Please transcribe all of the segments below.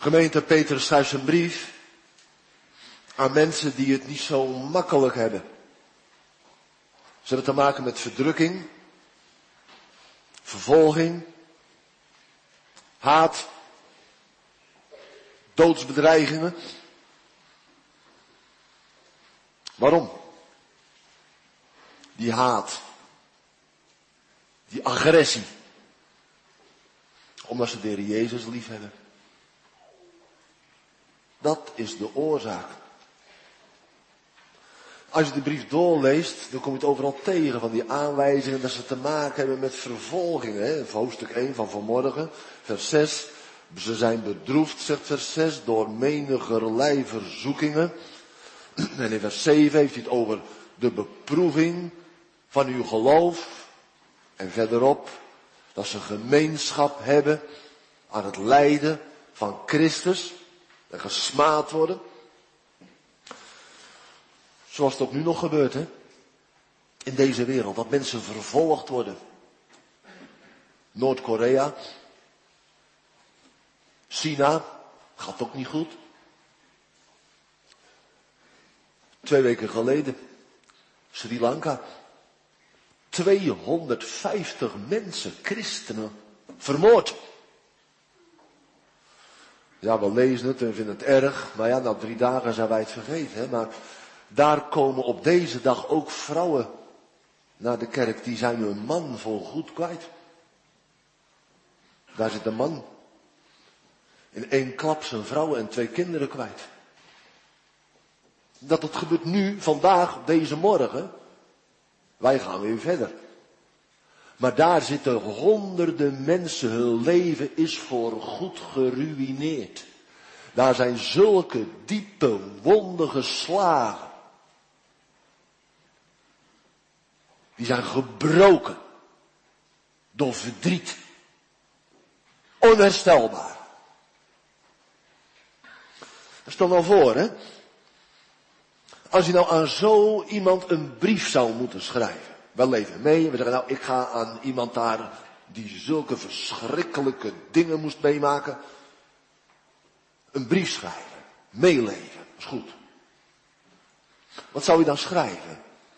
Gemeente, Petrus schrijft zijn brief aan mensen die het niet zo makkelijk hebben. Ze hebben te maken met verdrukking, vervolging, haat, doodsbedreigingen. Waarom? Die haat, die agressie. Omdat ze de Heer Jezus lief hebben. Dat is de oorzaak. Als je de brief doorleest, dan kom je het overal tegen van die aanwijzingen dat ze te maken hebben met vervolgingen. Hoofdstuk 1 van vanmorgen, vers 6. Ze zijn bedroefd, zegt vers 6, door menigerlei verzoekingen. En in vers 7 heeft hij het over de beproeving van uw geloof. En verderop, dat ze gemeenschap hebben aan het lijden van Christus. En gesmaad worden. Zoals het ook nu nog gebeurt, hè. In deze wereld, dat mensen vervolgd worden. Noord-Korea. China. Gaat ook niet goed. 2 weken geleden. Sri Lanka. 250 mensen, christenen, vermoord. Ja, we lezen het en vinden het erg. Maar ja, na 3 dagen zijn wij het vergeten. Hè? Maar daar komen op deze dag ook vrouwen naar de kerk. Die zijn hun man voorgoed kwijt. Daar zit een man. In 1 klap zijn vrouw en 2 kinderen kwijt. Dat het gebeurt nu, vandaag, deze morgen. Wij gaan weer verder. Maar daar zitten honderden mensen, hun leven is voor goed geruïneerd. Daar zijn zulke diepe wonden geslagen. Die zijn gebroken. Door verdriet. Onherstelbaar. Stel nou voor, hè. Als je nou aan zo iemand een brief zou moeten schrijven. We leven mee en we zeggen, nou, ik ga aan iemand daar die zulke verschrikkelijke dingen moest meemaken. Een brief schrijven. Meeleven. Dat is goed. Wat zou je dan schrijven?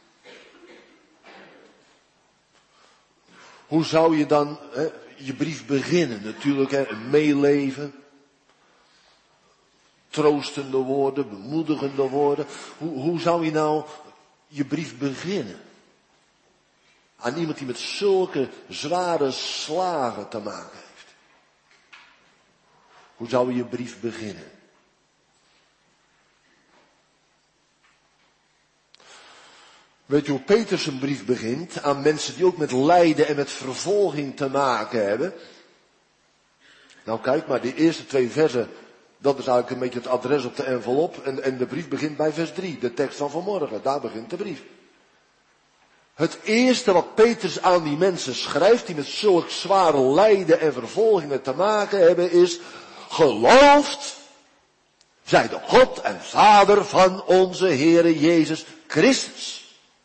Hoe zou je dan je brief beginnen? Natuurlijk, een meeleven. Troostende woorden, bemoedigende woorden. Hoe zou je nou je brief beginnen? Aan iemand die met zulke zware slagen te maken heeft. Hoe zou je brief beginnen? Weet je hoe Petrus een brief begint? Aan mensen die ook met lijden en met vervolging te maken hebben. Nou kijk maar, die eerste 2 versen, dat is eigenlijk een beetje het adres op de envelop. En de brief begint bij vers 3, de tekst van vanmorgen. Daar begint de brief. Het eerste wat Petrus aan die mensen schrijft, die met zulk zware lijden en vervolgingen te maken hebben, is: gelooft, zij de God en Vader van onze Heere Jezus Christus.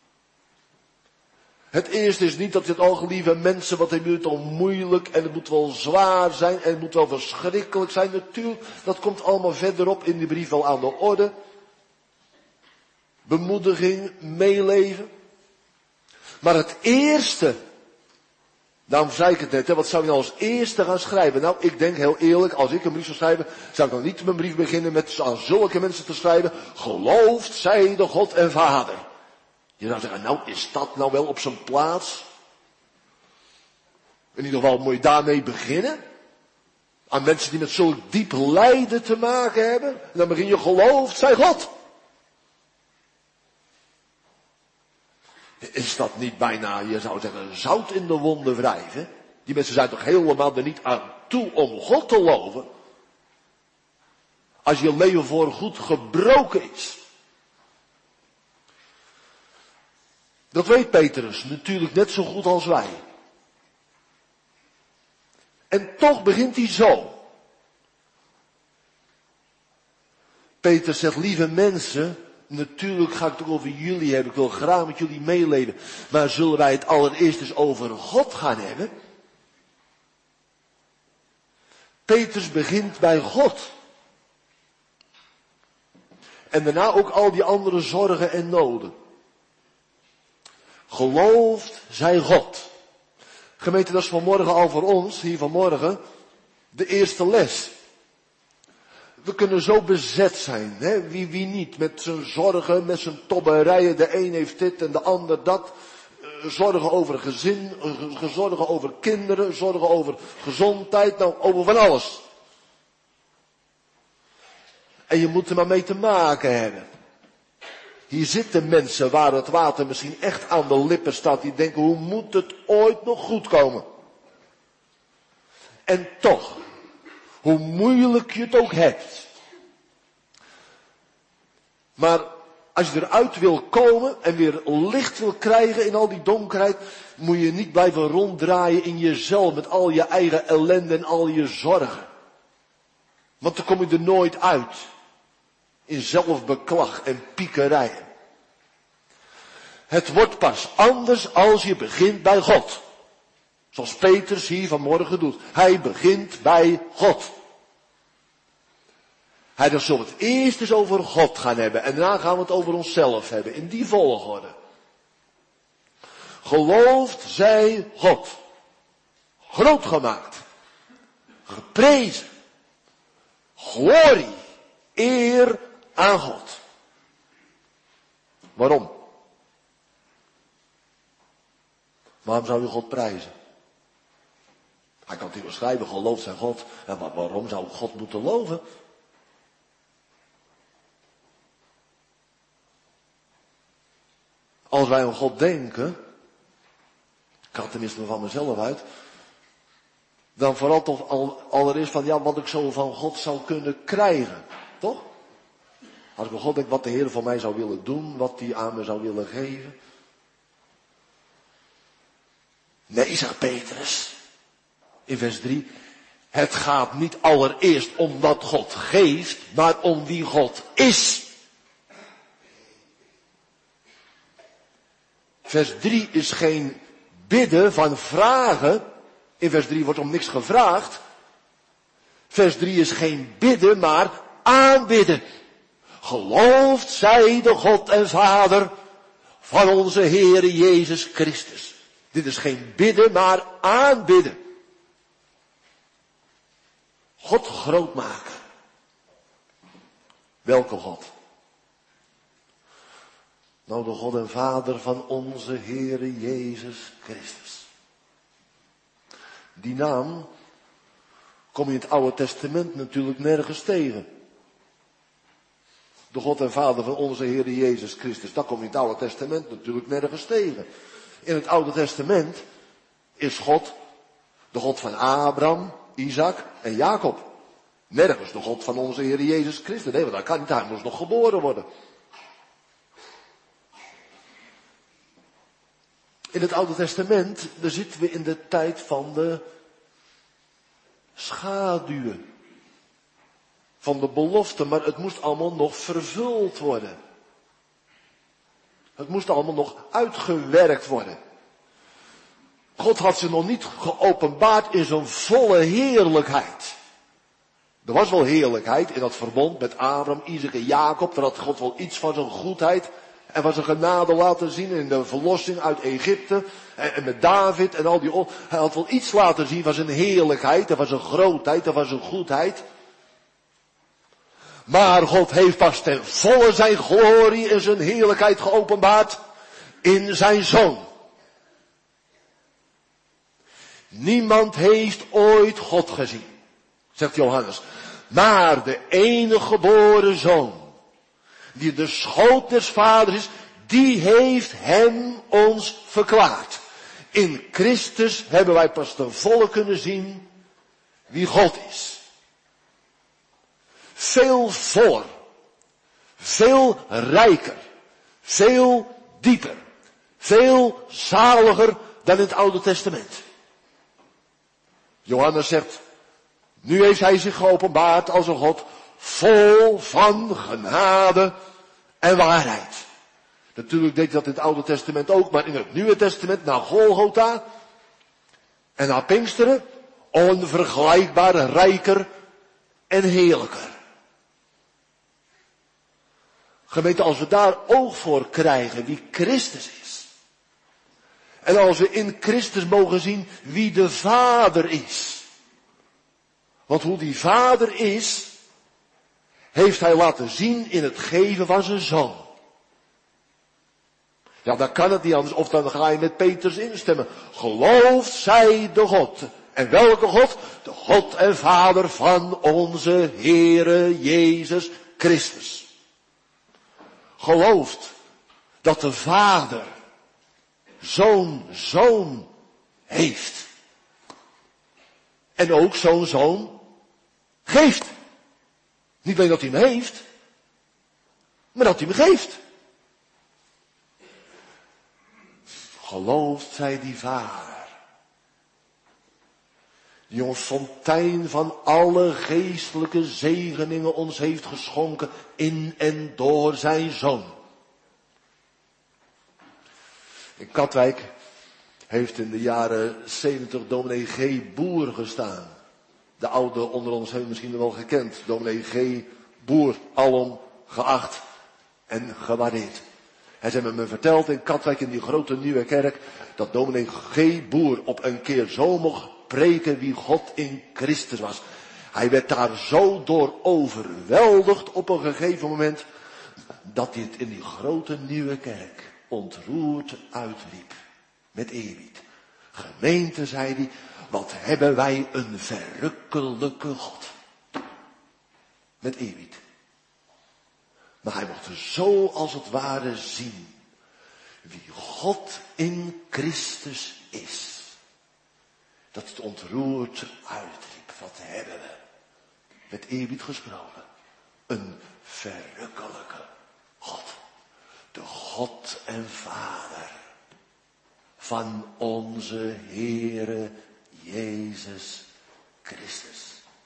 Het eerste is niet dat je het al gelieve mensen, wat hebben jullie het al moeilijk en het moet wel zwaar zijn en het moet wel verschrikkelijk zijn. Natuurlijk, dat komt allemaal verderop in die brief wel aan de orde. Bemoediging, meeleven. Maar het eerste, daarom zei ik het net, wat zou je nou als eerste gaan schrijven? Nou, ik denk heel eerlijk, als ik een brief zou schrijven, zou ik dan niet mijn brief beginnen met aan zulke mensen te schrijven: gelooft zij de God en Vader. Je zou zeggen, nou, is dat nou wel op zijn plaats? In ieder geval moet je daarmee beginnen. Aan mensen die met zulk diep lijden te maken hebben. En dan begin je: gelooft zij God. Is dat niet bijna, je zou zeggen, zout in de wonden wrijven? Die mensen zijn toch helemaal er niet aan toe om God te loven? Als je leven voor goed gebroken is. Dat weet Petrus natuurlijk net zo goed als wij. En toch begint hij zo. Petrus zegt: lieve mensen, natuurlijk ga ik het ook over jullie hebben. Ik wil graag met jullie meeleven. Maar zullen wij het allereerst eens over God gaan hebben? Petrus begint bij God. En daarna ook al die andere zorgen en noden. Geloofd zij God. Gemeente, dat is vanmorgen al voor ons, hier vanmorgen, de eerste les. We kunnen zo bezet zijn, hè? Wie niet, met zijn zorgen, met zijn tobberijen. De een heeft dit en de ander dat. Zorgen over gezin, zorgen over kinderen, zorgen over gezondheid, nou, over van alles. En je moet er maar mee te maken hebben. Hier zitten mensen waar het water misschien echt aan de lippen staat. Die denken, hoe moet het ooit nog goed komen? En toch, hoe moeilijk je het ook hebt. Maar als je eruit wil komen en weer licht wil krijgen in al die donkerheid, moet je niet blijven ronddraaien in jezelf met al je eigen ellende en al je zorgen. Want dan kom je er nooit uit. In zelfbeklag en piekerijen. Het wordt pas anders als je begint bij God. Zoals Petrus hier vanmorgen doet. Hij begint bij God. Hij zal het eerst eens over God gaan hebben. En daarna gaan we het over onszelf hebben. In die volgorde. Geloofd zij God. Groot gemaakt. Geprezen. Glorie. Eer aan God. Waarom? Waarom zou je God prijzen? Hij kan het hier schrijven, geloofd zijn God. En waarom zou ik God moeten loven? Als wij aan God denken, ik ga tenminste van mezelf uit, dan vooral toch allereerst van, ja, wat ik zo van God zou kunnen krijgen. Toch? Als ik aan God denk wat de Heer voor mij zou willen doen, wat hij aan me zou willen geven. Nee, zegt Petrus, in vers 3, het gaat niet allereerst om wat God geeft, maar om wie God is. Vers 3 is geen bidden van vragen. In vers 3 wordt om niks gevraagd. Vers 3 is geen bidden, maar aanbidden. Geloofd zij de God en Vader van onze Heere Jezus Christus. Dit is geen bidden, maar aanbidden. God groot maken. Welke God? Nou, de God en Vader van onze Heere Jezus Christus. Die naam kom je in het Oude Testament natuurlijk nergens tegen. De God en Vader van onze Heere Jezus Christus, dat kom je in het Oude Testament natuurlijk nergens tegen. In het Oude Testament is God de God van Abraham, Isaac en Jacob. Nergens de God van onze Heere Jezus Christus. Nee, want dat kan niet, hij moest nog geboren worden. In het Oude Testament, daar zitten we in de tijd van de schaduwen. Van de belofte, maar het moest allemaal nog vervuld worden. Het moest allemaal nog uitgewerkt worden. God had ze nog niet geopenbaard in zijn volle heerlijkheid. Er was wel heerlijkheid in dat verbond met Abraham, Isaac en Jacob. Daar had God wel iets van zijn goedheid en van zijn genade laten zien in de verlossing uit Egypte. En met David en al die... Hij had wel iets laten zien van zijn heerlijkheid en van zijn grootheid en van zijn goedheid. Maar God heeft pas ten volle zijn glorie en zijn heerlijkheid geopenbaard in zijn Zoon. Niemand heeft ooit God gezien, zegt Johannes. Maar de enige geboren Zoon, die de schoot des Vaders is, die heeft hem ons verklaard. In Christus hebben wij pas ten volle kunnen zien wie God is. Veel voller, veel rijker, veel dieper, veel zaliger dan in het Oude Testament. Johannes zegt, nu heeft hij zich geopenbaard als een God vol van genade en waarheid. Natuurlijk deed hij dat in het Oude Testament ook, maar in het Nieuwe Testament, na Golgotha en na Pinksteren, onvergelijkbaar rijker en heerlijker. Gemeente, als we daar oog voor krijgen wie Christus is. En als we in Christus mogen zien wie de Vader is. Want hoe die Vader is, heeft hij laten zien in het geven van zijn Zoon. Ja, dan kan het niet anders. Of dan ga je met Petrus instemmen. Gelooft zij de God. En welke God? De God en Vader van onze Heere Jezus Christus. Gelooft dat de Vader zo'n Zoon heeft. En ook zo'n Zoon geeft. Niet alleen dat hij hem heeft, maar dat hij hem geeft. Gelooft zij die Vader, die ons fontein van alle geestelijke zegeningen ons heeft geschonken in en door zijn Zoon. In Katwijk heeft in de jaren 70 dominee G. Boer gestaan. De oude onder ons hebben misschien wel gekend. Dominee G. Boer, alom geacht en gewaardeerd. Hij zei me verteld in Katwijk in die grote nieuwe kerk, dat dominee G. Boer op een keer zo mocht preken wie God in Christus was. Hij werd daar zo door overweldigd op een gegeven moment, dat hij het in die grote nieuwe kerk ontroerd uitriep. Met eerbied. Gemeente, zei hij, wat hebben wij een verrukkelijke God. Met eerbied. Maar hij mocht er zo als het ware zien wie God in Christus is. Dat het ontroerd uitriep. Wat hebben we? Met eerbied gesproken. Een verrukkelijke God. De God en Vader van onze Heere Jezus Christus.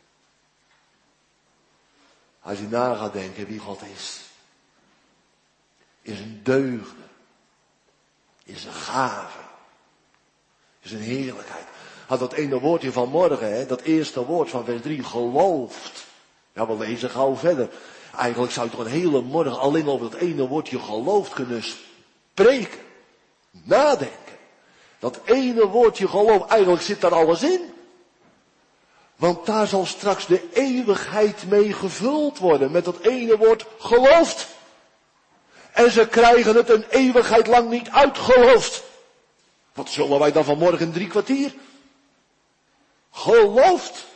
Als je na gaat denken wie God is een deugde, is een gave, is een heerlijkheid. Had dat ene woordje van morgen, dat eerste woord van vers 3, gelooft. Ja, we lezen gauw verder. Eigenlijk zou je toch een hele morgen alleen over dat ene woordje gelooft kunnen spreken, nadenken. Dat ene woordje geloof, eigenlijk zit daar alles in. Want daar zal straks de eeuwigheid mee gevuld worden. Met dat ene woord gelooft. En ze krijgen het een eeuwigheid lang niet uitgeloofd. Wat zullen wij dan vanmorgen in 3 kwartier? Gelooft.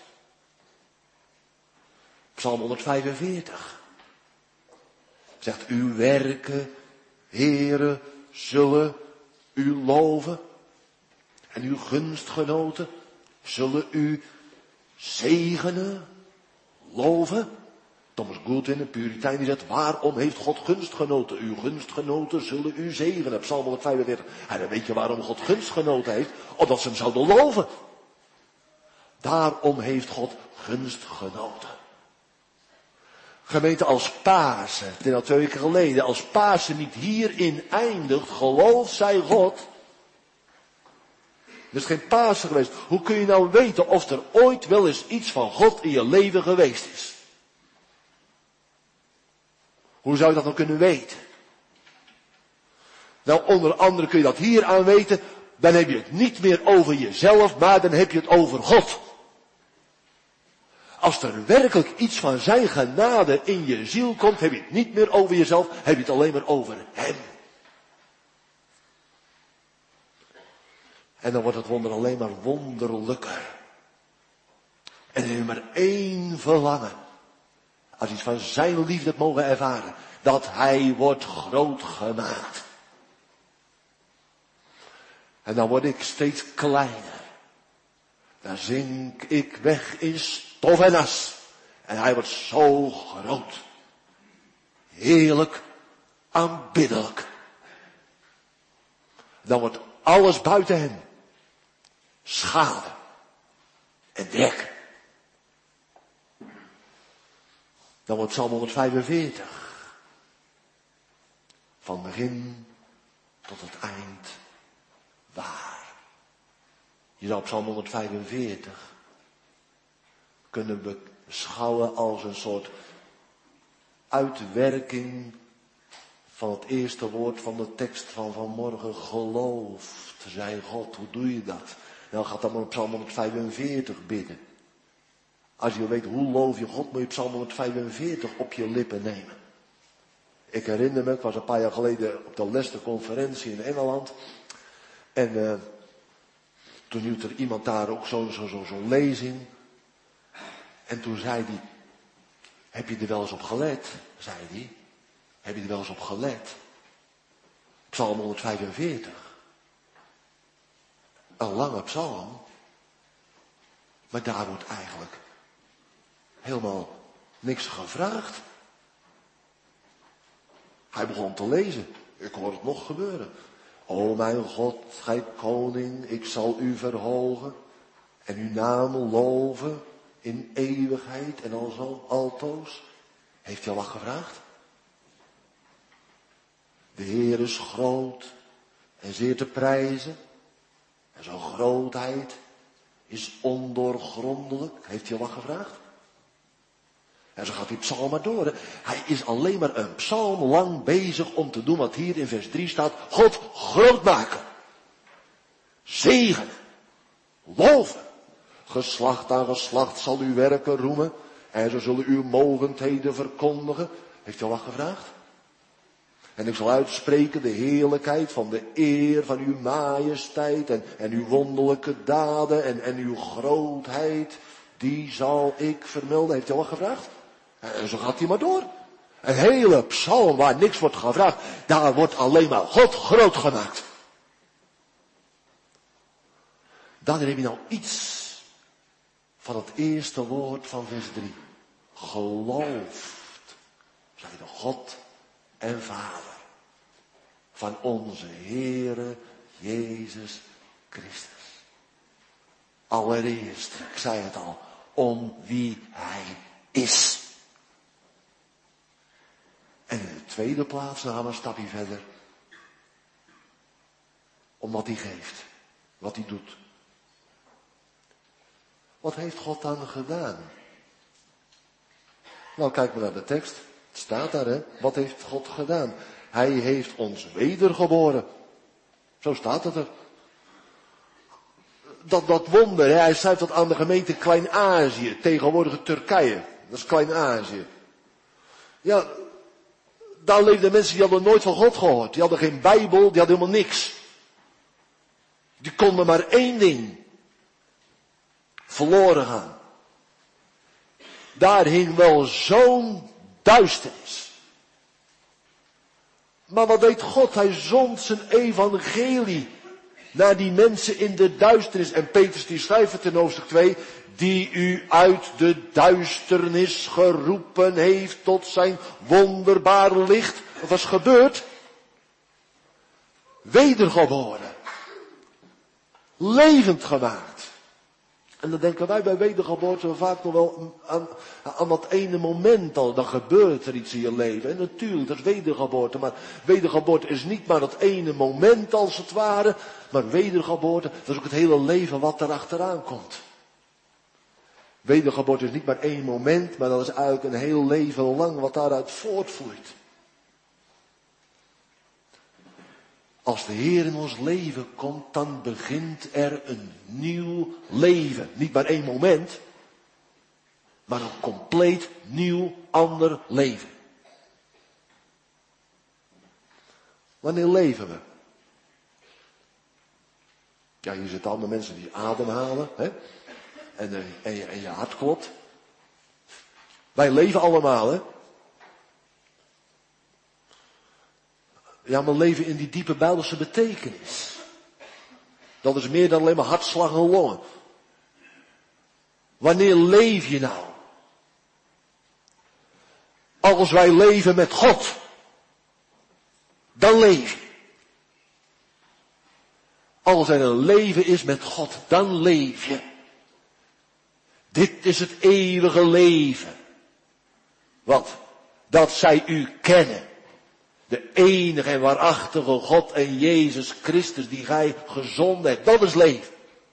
Psalm 145. Zegt, uw werken, Heere, zullen u loven. En uw gunstgenoten zullen u zegenen, loven. Thomas Goodwin, een Puritein, die zegt, waarom heeft God gunstgenoten? Uw gunstgenoten zullen u zegenen. Psalm 145. En dan weet je waarom God gunstgenoten heeft? Omdat ze hem zouden loven. Daarom heeft God gunstgenoten. Gemeente, als Pasen, het is al 2 weken geleden, als Pasen niet hierin eindigt, gelooft zij God. Er is geen Pasen geweest. Hoe kun je nou weten of er ooit wel eens iets van God in je leven geweest is? Hoe zou je dat dan kunnen weten? Nou, onder andere kun je dat hier aan weten. Dan heb je het niet meer over jezelf, maar dan heb je het over God. Als er werkelijk iets van zijn genade in je ziel komt, heb je het niet meer over jezelf, heb je het alleen maar over hem. En dan wordt het wonder alleen maar wonderlijker. En er is maar 1 verlangen. Als iets van zijn liefde het mogen ervaren. Dat hij wordt groot gemaakt. En dan word ik steeds kleiner. Dan zink ik weg in stof en as. En hij wordt zo groot. Heerlijk, aanbiddelijk. Dan wordt alles buiten hem schade en drek. Dan wordt Psalm 145 van begin tot het eind waar. Je zou Psalm 145 kunnen beschouwen als een soort uitwerking van het eerste woord van de tekst van vanmorgen. Gelooft, zei God. Hoe doe je dat? Nou, gaat dan op Psalm 145 bidden. Als je weet hoe loof je God, moet je Psalm 145 op je lippen nemen. Ik herinner me, ik was een paar jaar geleden op de Leicester-conferentie in Engeland. En toen hield er iemand daar ook zo'n lezing. En toen zei hij, heb je er wel eens op gelet? Zei hij. Heb je er wel eens op gelet? Psalm 145. Een lange psalm. Maar daar wordt eigenlijk helemaal niks gevraagd. Hij begon te lezen. Ik hoor het nog gebeuren. O mijn God, gij koning, ik zal u verhogen en uw naam loven in eeuwigheid en altoos. Heeft hij al wat gevraagd? De Heer is groot en zeer te prijzen. En zijn grootheid is ondoorgrondelijk. Heeft hij al wat gevraagd? En zo gaat die psalm maar door. Hè. Hij is alleen maar een psalm lang bezig om te doen wat hier in vers 3 staat. God groot maken. Zegenen. Loven. Geslacht aan geslacht zal uw werken roemen. En zo zullen uw mogendheden verkondigen. Heeft u al wat gevraagd? En ik zal uitspreken de heerlijkheid van de eer van uw majesteit. En uw wonderlijke daden en uw grootheid. Die zal ik vermelden. Heeft u al wat gevraagd? En zo gaat hij maar door. Een hele psalm waar niks wordt gevraagd. Daar wordt alleen maar God groot gemaakt. Dan heb je nou iets van het eerste woord van vers 3. Gelooft. Zeg je de God en Vader. Van onze Heere Jezus Christus. Allereerst, ik zei het al, om wie Hij is. En in de tweede plaats, dan gaan we een stapje verder. Om wat hij geeft. Wat hij doet. Wat heeft God dan gedaan? Nou, kijk maar naar de tekst. Het staat daar, hè. Wat heeft God gedaan? Hij heeft ons wedergeboren. Zo staat het er. Dat wonder, hè. Hij schrijft dat aan de gemeente Klein-Azië. Tegenwoordige Turkije. Dat is Klein-Azië. Ja, daar leefden mensen die hadden nooit van God gehoord. Die hadden geen Bijbel, die hadden helemaal niks. Die konden maar één ding. Verloren gaan. Daar hing wel zo'n duisternis. Maar wat deed God? Hij zond zijn evangelie naar die mensen in de duisternis. En Petrus die schrijft het in hoofdstuk 2. Die u uit de duisternis geroepen heeft tot zijn wonderbare licht. Wat was gebeurd? Wedergeboren. Levend gemaakt. En dan denken wij bij wedergeboorte vaak nog wel aan dat ene moment al. Dan gebeurt er iets in je leven. En natuurlijk, dat is wedergeboorte. Maar wedergeboorte is niet maar dat ene moment als het ware. Maar wedergeboorte, dat is ook het hele leven wat erachteraan komt. Wedergeboorte is niet maar één moment, maar dat is eigenlijk een heel leven lang wat daaruit voortvloeit. Als de Heer in ons leven komt, dan begint er een nieuw leven. Niet maar één moment, maar een compleet nieuw, ander leven. Wanneer leven we? Ja, hier zitten allemaal mensen die ademhalen, hè? En je hart klopt. Wij leven allemaal, hè? Ja, maar leven in die diepe Bijbelse betekenis. Dat is meer dan alleen maar hartslag en longen. Wanneer leef je nou? Als wij leven met God, dan leef je. Als er een leven is met God, dan leef je. Dit is het eeuwige leven. Wat? Dat zij u kennen. De enige en waarachtige God en Jezus Christus die gij gezonden hebt. Dat is leven.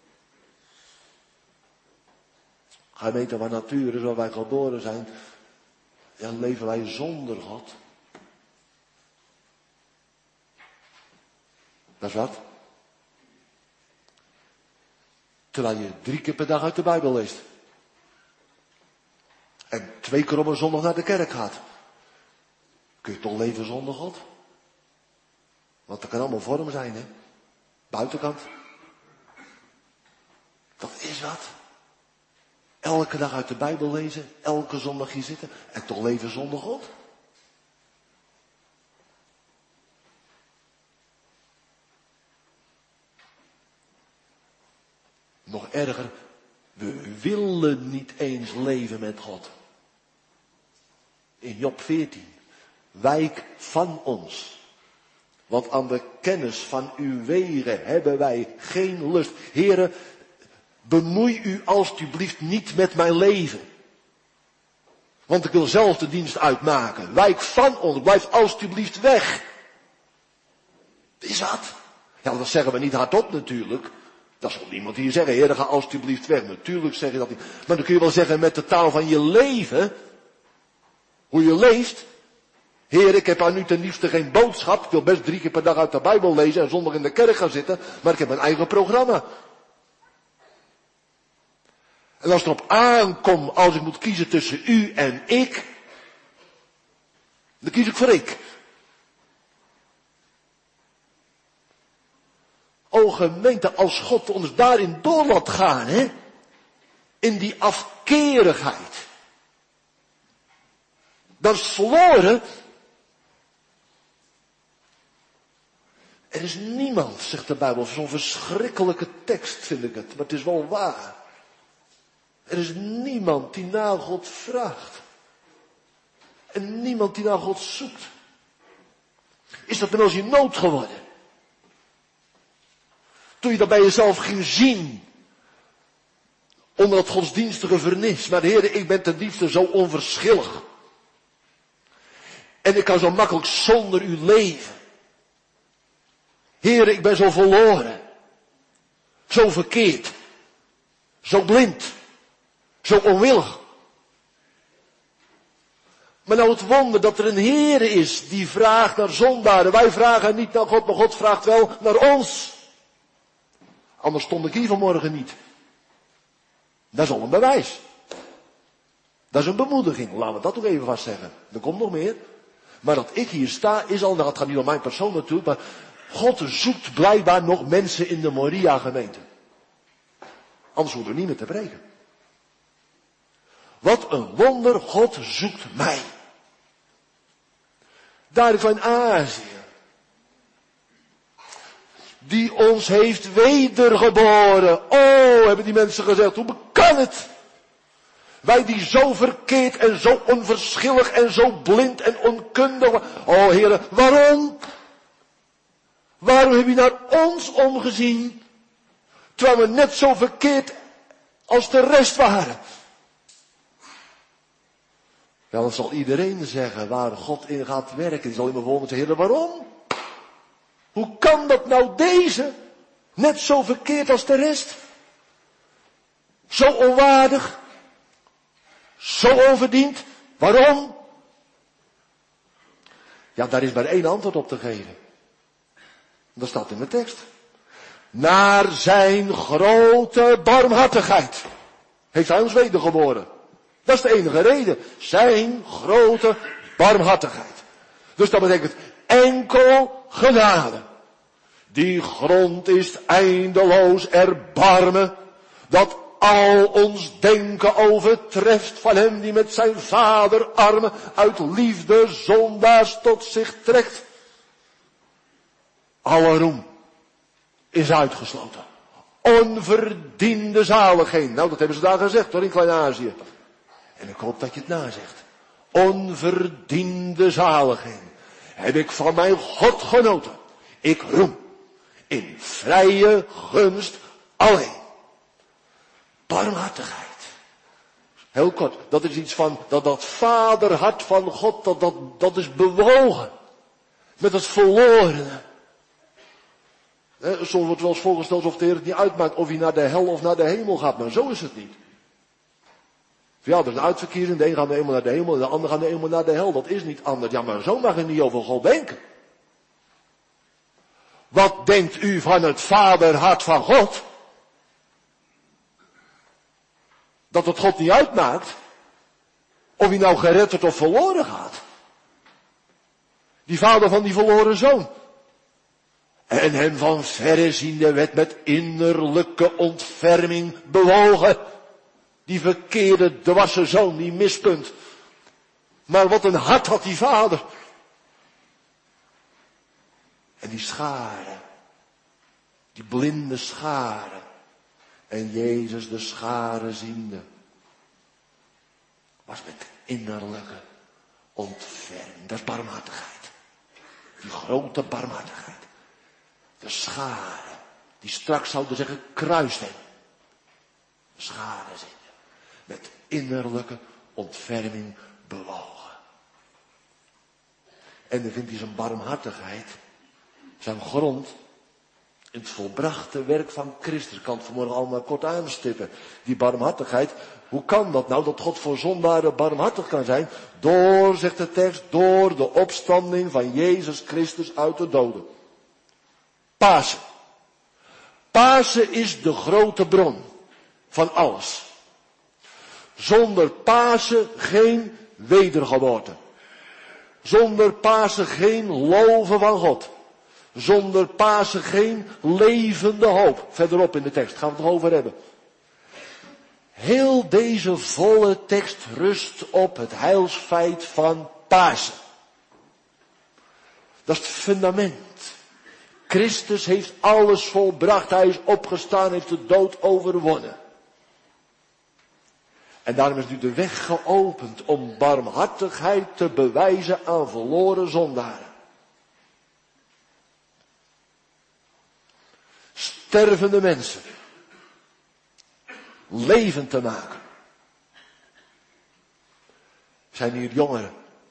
Ga je weten waar natuur is, waar wij geboren zijn. Ja, leven wij zonder God. Dat is wat. Terwijl je 3 keer per dag uit de Bijbel leest. En 2 keer op een zondag naar de kerk gaat. Kun je toch leven zonder God? Want dat kan allemaal vorm zijn, hè? Buitenkant. Dat is wat. Elke dag uit de Bijbel lezen, elke zondag hier zitten en toch leven zonder God. Nog erger, we willen niet eens leven met God. In Job 14, wijk van ons. Want aan de kennis van uw wegen hebben wij geen lust. Here, bemoei u alstublieft niet met mijn leven. Want ik wil zelf de dienst uitmaken. Wijk van ons, blijf alstublieft weg. Is dat? Ja, dat zeggen we niet hardop natuurlijk. Dat zal niemand hier zeggen, Heer, ga alstublieft weg. Natuurlijk zeg je dat niet. Maar dan kun je wel zeggen met de taal van je leven. Hoe je leeft. Heer, ik heb aan u ten liefste geen boodschap. Ik wil best 3 keer per dag uit de Bijbel lezen en zondag in de kerk gaan zitten. Maar ik heb mijn eigen programma. En als het erop aankomt, als ik moet kiezen tussen u en ik. Dan kies ik voor ik. O gemeente, als God ons daarin door laat gaan, hè. In die afkerigheid. Dan is het verloren. Er is niemand, zegt de Bijbel, zo'n verschrikkelijke tekst vind ik het, maar het is wel waar. Er is niemand die naar God vraagt. En niemand die naar God zoekt. Is dat inmiddels je nood geworden? Toen je dat bij jezelf ging zien. Onder dat godsdienstige vernis. Maar Heer, ik ben ten diepste zo onverschillig. En ik kan zo makkelijk zonder u leven. Heer, ik ben zo verloren. Zo verkeerd. Zo blind. Zo onwillig. Maar nou het wonder dat er een Heer is die vraagt naar zondaren. Wij vragen niet naar God, maar God vraagt wel naar ons. Anders stond ik hier vanmorgen niet. Dat is al een bewijs. Dat is een bemoediging. Laten we dat ook even vast zeggen. Er komt nog meer. Maar dat ik hier sta is al, nou het gaat niet om mijn persoon natuurlijk, maar God zoekt blijkbaar nog mensen in de Moria gemeente. Anders hoeven we niet meer te preken. Wat een wonder, God zoekt mij. Daar in Klein-Azië. Die ons heeft wedergeboren. Oh, hebben die mensen gezegd, hoe kan het? Wij die zo verkeerd en zo onverschillig en zo blind en onkundig. Oh heren, waarom? Waarom heb je naar ons omgezien? Terwijl we net zo verkeerd als de rest waren. Ja, dan zal iedereen zeggen waar God in gaat werken. Die zal in mijn volgende zeggen, heren, waarom? Hoe kan dat nou deze? Net zo verkeerd als de rest? Zo onwaardig? Zo onverdiend? Waarom? Ja, daar is maar 1 antwoord op te geven. Dat staat in de tekst. Naar zijn grote barmhartigheid heeft hij ons wedergeboren. Dat is de enige reden. Zijn grote barmhartigheid. Dus dat betekent enkel genade. Die grond is eindeloos erbarmen. Dat al ons denken overtreft van hem die met zijn vaderarmen uit liefde zondaars tot zich trekt. Alle roem is uitgesloten. Onverdiende zaligheid. Nou, dat hebben ze daar gezegd hoor in Klein-Azië. En ik hoop dat je het nazegt. Onverdiende zaligheid heb ik van mijn God genoten. Ik roem in vrije gunst alleen. Barmhartigheid. Heel kort, dat is iets van, dat vaderhart van God, dat is bewogen. Met het verlorene. Soms wordt wel eens voorgesteld alsof de Heer het niet uitmaakt of hij naar de hel of naar de hemel gaat, maar zo is het niet. Ja, er is een uitverkiezing, de een gaat eenmaal naar de hemel en de ander gaat eenmaal naar de hel. Dat is niet anders. Ja, maar zo mag je niet over God denken. Wat denkt u van het vaderhart van God? Dat het God niet uitmaakt of hij nou gered wordt of verloren gaat. Die vader van die verloren zoon. En hem van verre ziende werd met innerlijke ontferming bewogen. Die verkeerde dwarse zoon, die mispunt. Maar wat een hart had die vader. En die scharen. Die blinde scharen. En Jezus de scharen ziende. Was met innerlijke ontferming. Dat is barmhartigheid. Die grote barmhartigheid. De scharen. Die straks zouden zeggen kruist hem. De scharen ziende. Met innerlijke ontferming bewogen. En dan vindt hij zijn barmhartigheid, zijn grond, in het volbrachte werk van Christus. Ik kan het vanmorgen allemaal kort aanstippen. Die barmhartigheid, hoe kan dat nou, dat God voor zondaren barmhartig kan zijn? Door, zegt de tekst, door de opstanding van Jezus Christus uit de doden. Pasen. Pasen is de grote bron van alles. Zonder Pasen geen wedergeboorte. Zonder Pasen geen loven van God. Zonder Pasen geen levende hoop. Verderop in de tekst gaan we het nog over hebben. Heel deze volle tekst rust op het heilsfeit van Pasen. Dat is het fundament. Christus heeft alles volbracht. Hij is opgestaan, heeft de dood overwonnen. En daarom is nu de weg geopend om barmhartigheid te bewijzen aan verloren zondaren. Stervende mensen. Levend te maken. Zijn hier jongeren.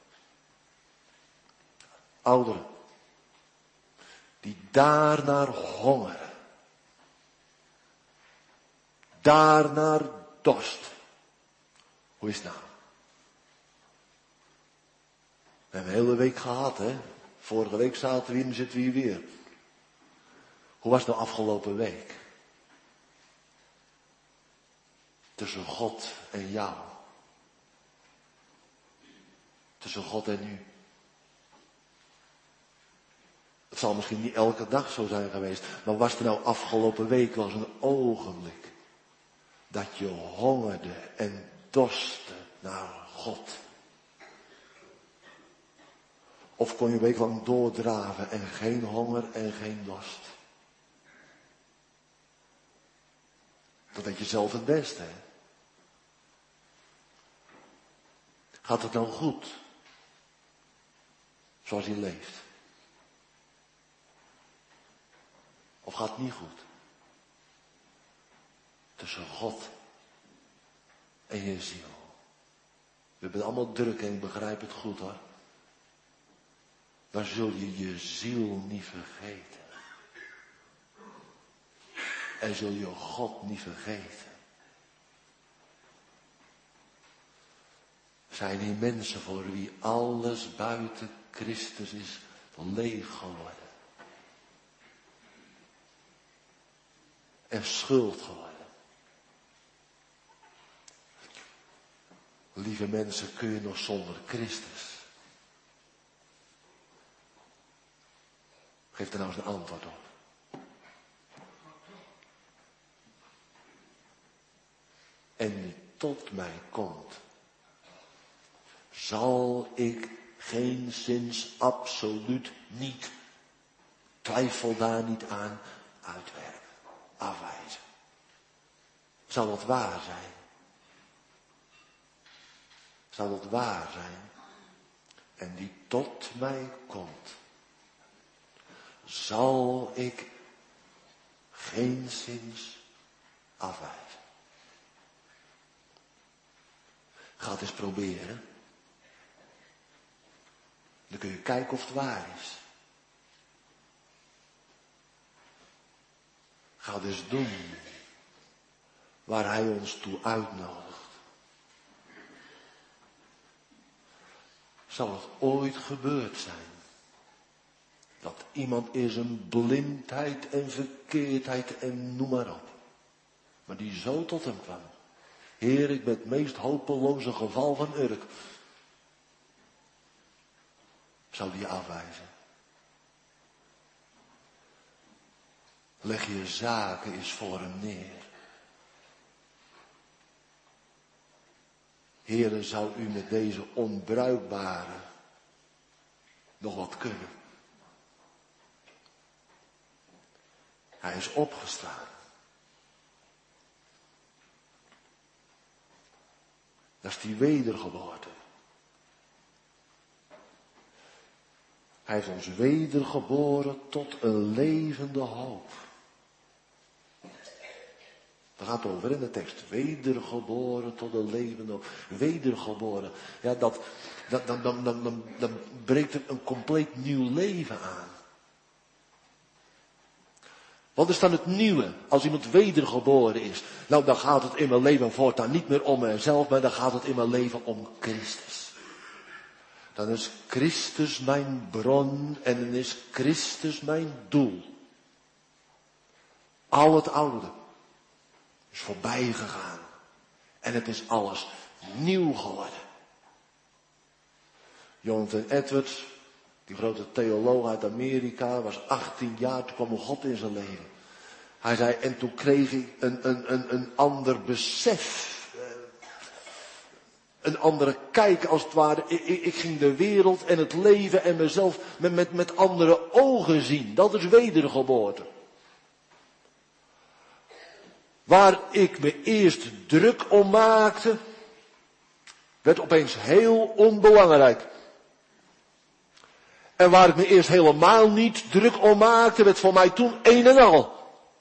Ouderen. Die daarnaar hongeren. Daarnaar dorst. Hoe is het nou? We hebben een hele week gehad, hè. Vorige week zaten we hier en zitten we hier weer. Hoe was het nou afgelopen week? Tussen God en jou. Tussen God en u. Het zal misschien niet elke dag zo zijn geweest. Maar was er nou afgelopen week wel eens een ogenblik. Dat je hongerde en dorstte naar God. Of kon je een week lang doordraven en geen honger en geen dorst. Dat weet je zelf het beste, hè. Gaat het nou goed? Zoals hij leeft? Of gaat het niet goed? Tussen God en je ziel. We hebben het allemaal druk en ik begrijp het goed, hoor. Maar zul je je ziel niet vergeten. En zul je God niet vergeten. Zijn hier mensen voor wie alles buiten Christus is leeg geworden. En schuld geworden. Lieve mensen, kun je nog zonder Christus? Geef er nou eens een antwoord op. En die tot mij komt, zal ik geenszins absoluut niet, twijfel daar niet aan, uitwerken, afwijzen. Zal dat waar zijn? Zal dat waar zijn? En die tot mij komt, zal ik geenszins afwijzen. Ga het eens proberen. Dan kun je kijken of het waar is. Ga het eens doen waar hij ons toe uitnodigt. Zal het ooit gebeurd zijn Dat iemand is een blindheid en verkeerdheid en noem maar op. Maar die zo tot hem kwam. Heer, ik ben het meest hopeloze geval van Urk. Zou die afwijzen? Leg je zaken eens voor hem neer. Heere, zou u met deze onbruikbare nog wat kunnen? Hij is opgestaan. Dat is die wedergeboorte. Hij heeft ons wedergeboren tot een levende hoop. Daar gaat het over in de tekst. Wedergeboren tot een levende hoop. Wedergeboren. Ja, dan breekt er een compleet nieuw leven aan. Wat is dan het nieuwe als iemand wedergeboren is? Nou, dan gaat het in mijn leven voortaan niet meer om mezelf, maar dan gaat het in mijn leven om Christus. Dan is Christus mijn bron en dan is Christus mijn doel. Al het oude is voorbij gegaan. En het is alles nieuw geworden. Jonathan Edwards, die grote theoloog uit Amerika, was 18 jaar, toen kwam God in zijn leven. Hij zei, en toen kreeg ik een ander besef. Een andere kijk als het ware. Ik ging de wereld en het leven en mezelf met andere ogen zien. Dat is wedergeboorte. Waar ik me eerst druk om maakte, werd opeens heel onbelangrijk. En waar ik me eerst helemaal niet druk om maakte, werd voor mij toen een en al.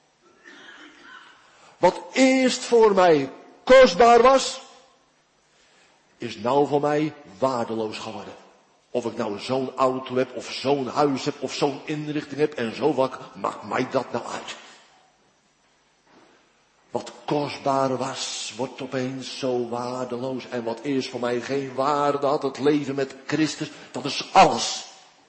Wat eerst voor mij kostbaar was, is nou voor mij waardeloos geworden. Of ik nou zo'n auto heb, of zo'n huis heb, of zo'n inrichting heb en zo wat, maakt mij dat nou uit. Wat kostbaar was, wordt opeens zo waardeloos. En wat eerst voor mij geen waarde had, het leven met Christus, dat is alles.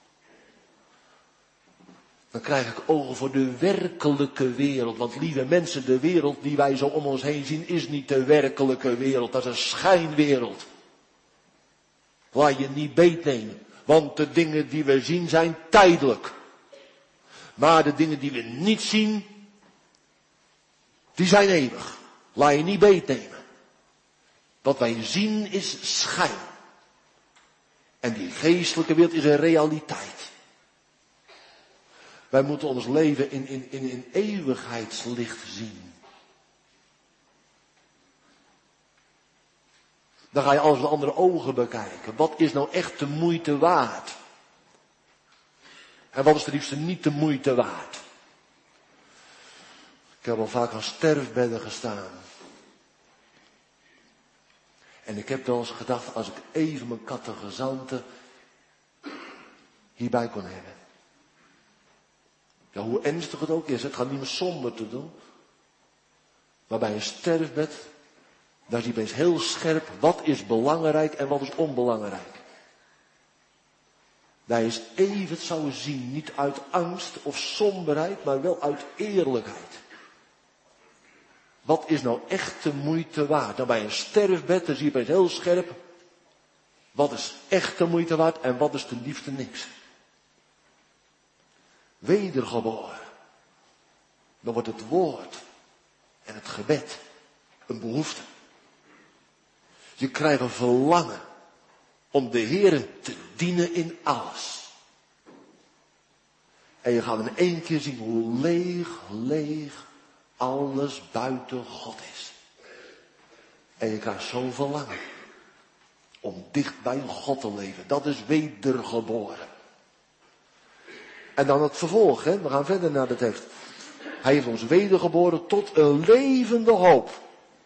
Dan krijg ik ogen voor de werkelijke wereld. Want lieve mensen, de wereld die wij zo om ons heen zien, is niet de werkelijke wereld. Dat is een schijnwereld. Laat je niet beetnemen. Want de dingen die we zien zijn tijdelijk. Maar de dingen die we niet zien, die zijn eeuwig. Laat je niet beetnemen. Wat wij zien is schijn. En die geestelijke wereld is een realiteit. Wij moeten ons leven in eeuwigheidslicht zien. Dan ga je alles met andere ogen bekijken. Wat is nou echt de moeite waard? En wat is het liefste niet de moeite waard? Ik heb al vaak aan sterfbedden gestaan. En ik heb wel eens gedacht, als ik even mijn catechisanten hierbij kon hebben. Ja, hoe ernstig het ook is, het gaat niet meer somber te doen. Maar bij een sterfbed, daar zie je opeens heel scherp wat is belangrijk en wat is onbelangrijk. Dat je eens even het zou zien, niet uit angst of somberheid, maar wel uit eerlijkheid. Wat is nou echt de moeite waard? Nou, bij een sterfbed, daar zie je opeens heel scherp, wat is echt de moeite waard en wat is ten liefste niks. Wedergeboren. Dan wordt het woord en het gebed een behoefte. Je krijgt een verlangen om de Heere te dienen in alles. En je gaat in één keer zien hoe leeg alles buiten God is. En je krijgt zo'n verlangen om dicht bij God te leven. Dat is wedergeboren. En dan het vervolg, hè? We gaan verder naar de tekst. Hij heeft ons wedergeboren tot een levende hoop.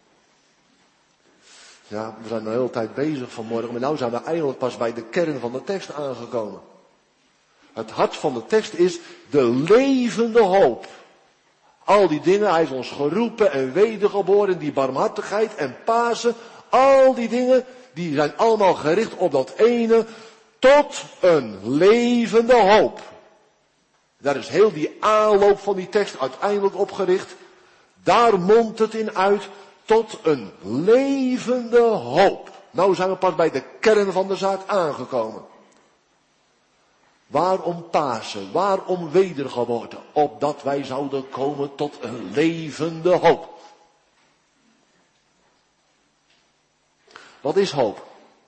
Ja, we zijn de hele tijd bezig vanmorgen, maar nu zijn we eigenlijk pas bij de kern van de tekst aangekomen. Het hart van de tekst is de levende hoop. Al die dingen, hij heeft ons geroepen en wedergeboren, die barmhartigheid en Pasen, al die dingen, die zijn allemaal gericht op dat ene, tot een levende hoop. Daar is heel die aanloop van die tekst uiteindelijk op gericht. Daar mondt het in uit tot een levende hoop. Nou zijn we pas bij de kern van de zaak aangekomen. Waarom Pasen? Waarom wedergeboorte? Opdat wij zouden komen tot een levende hoop. Wat is hoop?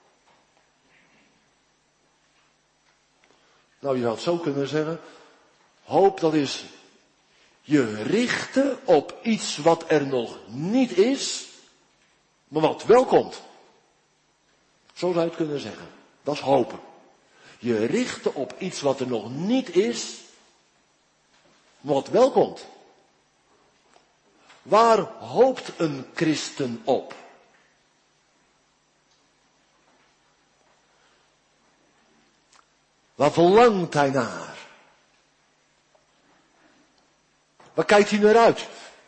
Nou, je zou het zo kunnen zeggen. Hoop, dat is je richten op iets wat er nog niet is, maar wat wel komt. Zo zou je het kunnen zeggen. Dat is hopen. Je richten op iets wat er nog niet is, maar wat wel komt. Waar hoopt een christen op? Waar verlangt hij naar? Waar kijkt hij naar uit?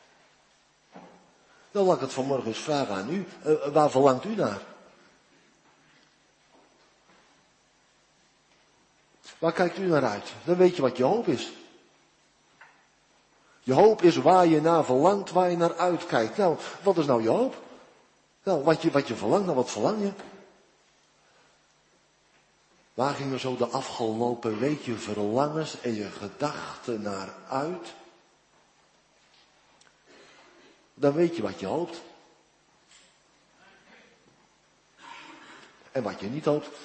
Dan laat ik het vanmorgen eens vragen aan u. Waar verlangt u naar? Waar kijkt u naar uit? Dan weet je wat je hoop is. Je hoop is waar je naar verlangt, waar je naar uitkijkt. Nou, wat is nou je hoop? Nou, wat je verlangt, nou wat verlang je? Waar gingen zo de afgelopen week je verlangens en je gedachten naar uit? Dan weet je wat je hoopt. En wat je niet hoopt.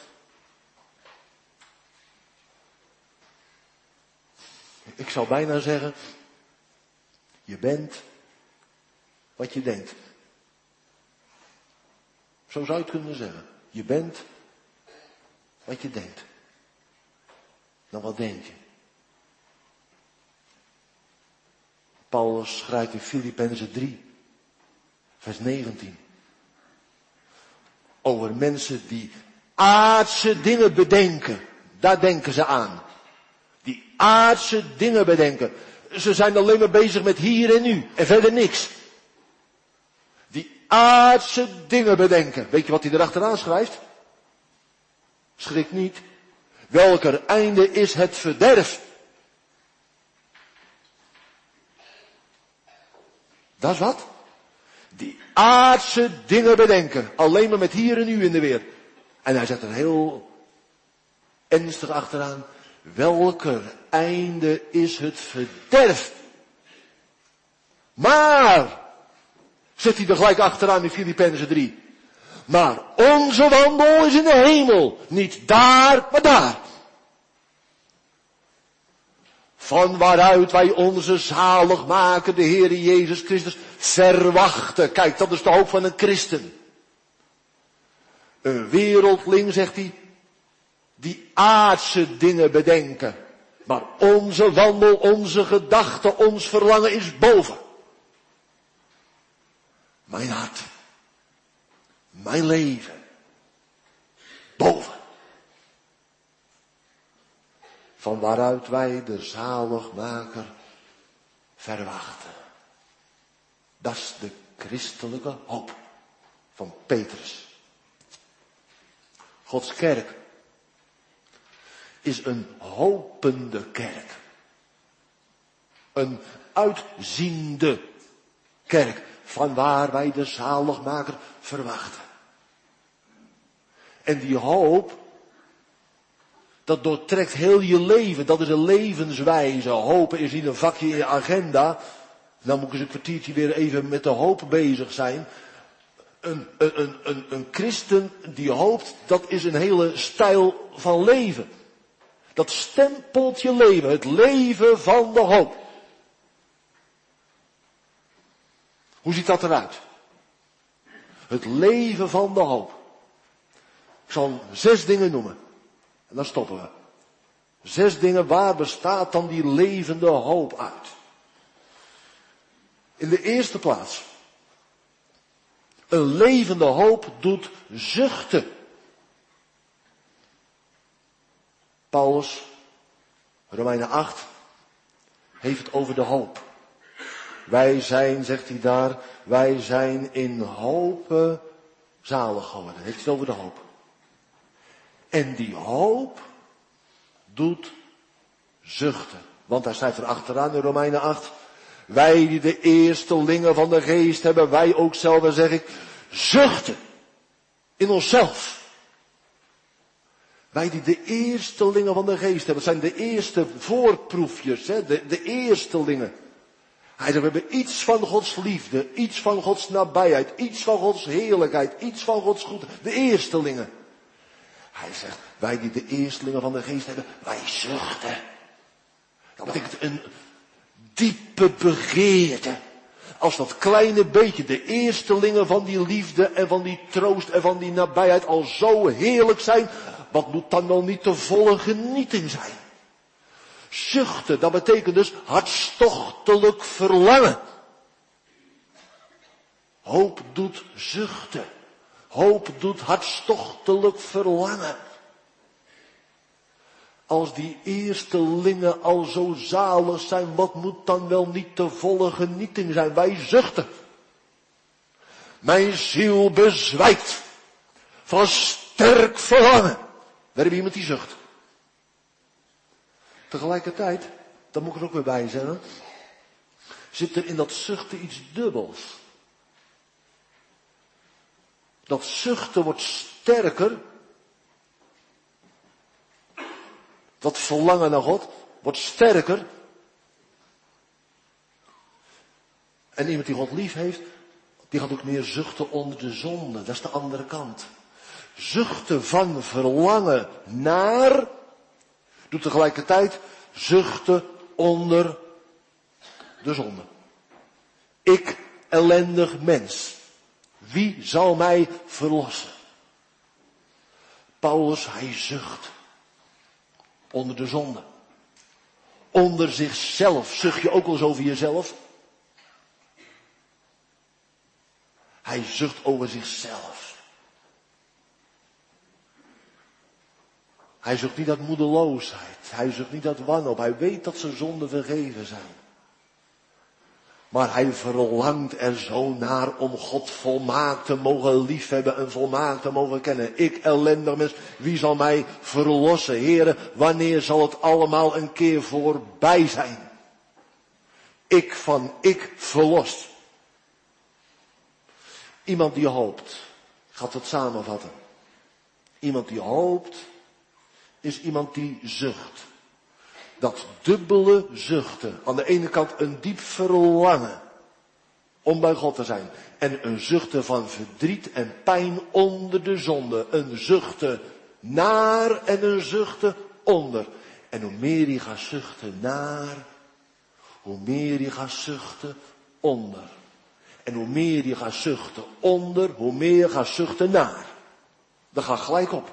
Ik zou bijna zeggen, je bent wat je denkt. Zo zou je het kunnen zeggen. Je bent wat je denkt. Nou, wat denk je? Paulus schrijft in Filippenzen 3, vers 19. Over mensen die aardse dingen bedenken. Daar denken ze aan. Die aardse dingen bedenken. Ze zijn alleen maar bezig met hier en nu. En verder niks. Die aardse dingen bedenken. Weet je wat hij erachteraan schrijft? Schrik niet. Welker einde is het verderf. Dat is wat? Die aardse dingen bedenken. Alleen maar met hier en nu in de weer. En hij zet er heel ernstig achteraan. Welker einde is het verderf. Maar, zet hij er gelijk achteraan in Filippenzen 3. Maar onze wandel is in de hemel. Niet daar, maar daar. Van waaruit wij onze zaligmaker, de Heere Jezus Christus, verwachten. Kijk, dat is de hoop van een christen. Een wereldling, zegt hij, die aardse dingen bedenken. Maar onze wandel, onze gedachte, ons verlangen is boven. Mijn hart. Mijn leven. Boven. Van waaruit wij de zaligmaker verwachten. Dat is de christelijke hoop van Petrus. Gods kerk is een hopende kerk. Een uitziende kerk. Van waar wij de zaligmaker verwachten. En die hoop, dat doortrekt heel je leven. Dat is een levenswijze. Hopen is niet een vakje in je agenda. Nou moet ik eens een kwartiertje weer even met de hoop bezig zijn. Een christen die hoopt, dat is een hele stijl van leven. Dat stempelt je leven. Het leven van de hoop. Hoe ziet dat eruit? Het leven van de hoop. Ik zal 6 dingen noemen. En dan stoppen we. 6 dingen, waar bestaat dan die levende hoop uit? In de eerste plaats. Een levende hoop doet zuchten. Paulus, Romeinen 8, heeft het over de hoop. Wij zijn, zegt hij daar, wij zijn in hopen zalig geworden. Heeft hij het over de hoop. En die hoop doet zuchten. Want hij schrijft er achteraan in Romeinen 8. Wij die de eerstelingen van de geest hebben, wij ook zelf, dan zeg ik, zuchten in onszelf. Wij die de eerstelingen van de geest hebben, het zijn de eerste voorproefjes, de eerstelingen. Hij zegt, we hebben iets van Gods liefde, iets van Gods nabijheid, iets van Gods heerlijkheid, iets van Gods goed, de eerstelingen. Hij zegt, wij die de eerstelingen van de geest hebben, wij zuchten. Dat betekent een diepe begeerte. Als dat kleine beetje, de eerstelingen van die liefde en van die troost en van die nabijheid al zo heerlijk zijn, wat moet dan wel niet de volle genieting zijn? Zuchten, dat betekent dus hartstochtelijk verlangen. Hoop doet zuchten. Hoop doet hartstochtelijk verlangen. Als die eerstelingen al zo zalig zijn, wat moet dan wel niet de volle genieting zijn? Wij zuchten. Mijn ziel bezwijkt van sterk verlangen. We hebben iemand die zucht. Tegelijkertijd, daar moet ik er ook weer bij zeggen, zit er in dat zuchten iets dubbels. Dat zuchten wordt sterker. Dat verlangen naar God wordt sterker. En iemand die God lief heeft, die gaat ook meer zuchten onder de zonde. Dat is de andere kant. Zuchten van verlangen naar, doet tegelijkertijd zuchten onder de zonde. Ik, ellendig mens, wie zal mij verlossen? Paulus, hij zucht onder de zonde. Onder zichzelf. Zucht je ook wel eens over jezelf? Hij zucht over zichzelf. Hij zucht niet uit moedeloosheid. Hij zucht niet uit wanhoop. Hij weet dat zijn zonden vergeven zijn. Maar hij verlangt er zo naar om God volmaakt te mogen liefhebben en volmaakt te mogen kennen. Ik, ellendig mens, wie zal mij verlossen? Heren, wanneer zal het allemaal een keer voorbij zijn? Ik van ik verlost. Iemand die hoopt. Ik ga het samenvatten. Iemand die hoopt is iemand die zucht. Dat dubbele zuchten. Aan de ene kant een diep verlangen om bij God te zijn. En een zuchten van verdriet en pijn onder de zonde. Een zuchten naar en een zuchten onder. En hoe meer je gaat zuchten naar, hoe meer je gaat zuchten onder. En hoe meer je gaat zuchten onder, hoe meer je gaat zuchten naar. Dat gaat gelijk op.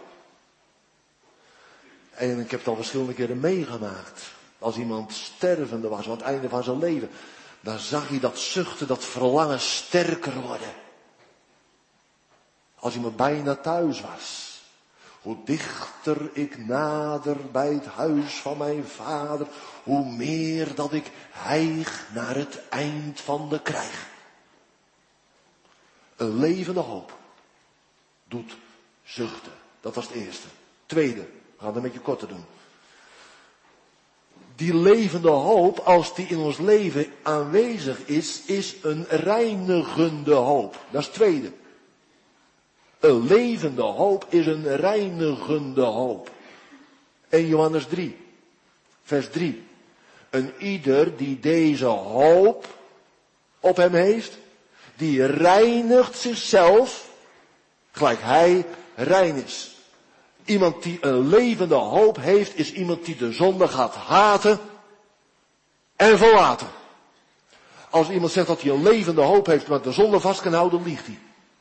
En ik heb het al verschillende keren meegemaakt. Als iemand stervende was aan het einde van zijn leven. Dan zag je dat zuchten, dat verlangen sterker worden. Als iemand bijna thuis was. Hoe dichter ik nader bij het huis van mijn vader. Hoe meer dat ik hijg naar het eind van de krijg. Een levende hoop doet zuchten. Dat was het eerste. Tweede. We gaan het een beetje korter doen. Die levende hoop, als die in ons leven aanwezig is een reinigende hoop. Dat is het tweede. Een levende hoop is een reinigende hoop. 1 Johannes 3, vers 3. Een ieder die deze hoop op hem heeft, die reinigt zichzelf, gelijk hij rein is. Iemand die een levende hoop heeft, is iemand die de zonde gaat haten en verlaten. Als iemand zegt dat hij een levende hoop heeft, maar de zonde vast kan houden, liegt hij.